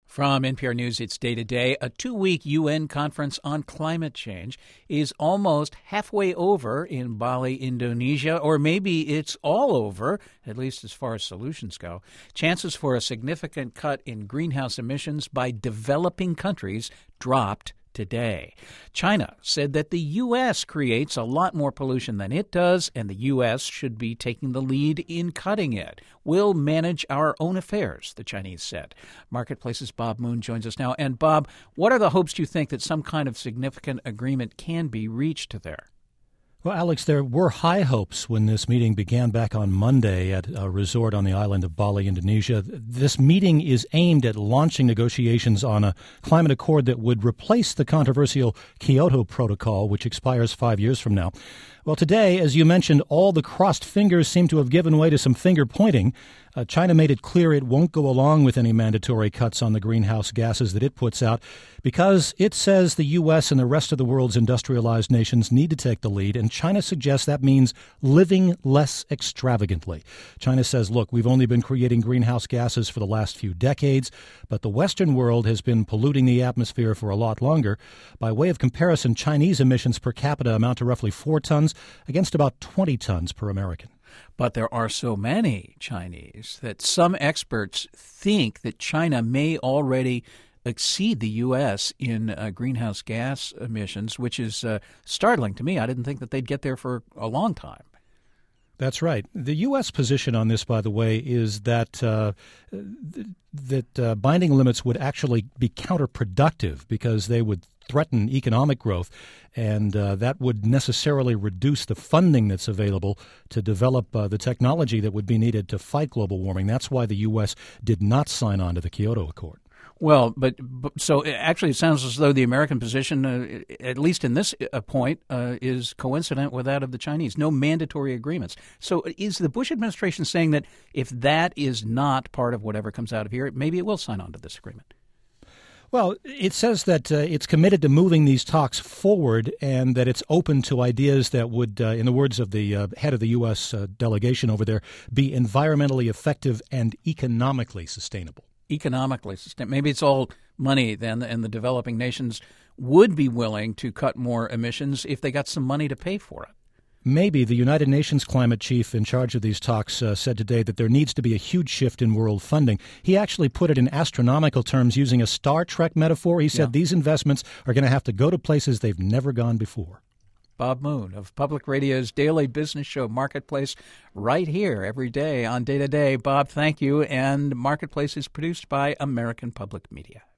From NPR News, it's Day to Day. A 2-week UN conference on climate change is almost halfway over in Bali, Indonesia, or maybe it's all over, at least as far as solutions go. Chances for a significant cut in greenhouse emissions by developing countries dropped today. China said that the U.S. creates a lot more pollution than it does, and the U.S. should be taking the lead in cutting it. We'll manage our own affairs, the Chinese said. Marketplace's Bob Moon joins us now. And Bob, what are the hopes, do you think, that some kind of significant agreement can be reached there? Well, Alex, there were high hopes when this meeting began back on Monday at a resort on the island of Bali, Indonesia. This meeting is aimed at launching negotiations on a climate accord that would replace the controversial Kyoto Protocol, which expires 5 years from now. Well, today, as you mentioned, all the crossed fingers seem to have given way to some finger pointing. China made it clear it won't go along with any mandatory cuts on the greenhouse gases that it puts out because it says the U.S. and the rest of the world's industrialized nations need to take the lead, and China suggests that means living less extravagantly. China says, look, we've only been creating greenhouse gases for the last few decades, but the Western world has been polluting the atmosphere for a lot longer. By way of comparison, Chinese emissions per capita amount to roughly 4 tons against about 20 tons per American. But there are so many Chinese that some experts think that China may already exceed the U.S. in greenhouse gas emissions, which is startling to me. I didn't think that they'd get there for a long time. That's right. The U.S. position on this, by the way, is that binding limits would actually be counterproductive because they would threaten economic growth, and that would necessarily reduce the funding that's available to develop the technology that would be needed to fight global warming. That's why the U.S. did not sign on to the Kyoto Accord. Well, but so actually it sounds as though the American position, at least in this point, is coincident with that of the Chinese. No mandatory agreements. So is the Bush administration saying that if that is not part of whatever comes out of here, maybe it will sign on to this agreement? Well, it says that it's committed to moving these talks forward and that it's open to ideas that would, in the words of the head of the U.S. Delegation over there, be environmentally effective and economically sustainable. Economically sustainable. Maybe it's all money then, and the developing nations would be willing to cut more emissions if they got some money to pay for it. Maybe. The United Nations climate chief in charge of these talks said today that there needs to be a huge shift in world funding. He actually put it in astronomical terms using a Star Trek metaphor. He said these investments are going to have to go to places they've never gone before. Bob Moon of Public Radio's daily business show Marketplace, right here every day on Day to Day. Bob, thank you. And Marketplace is produced by American Public Media.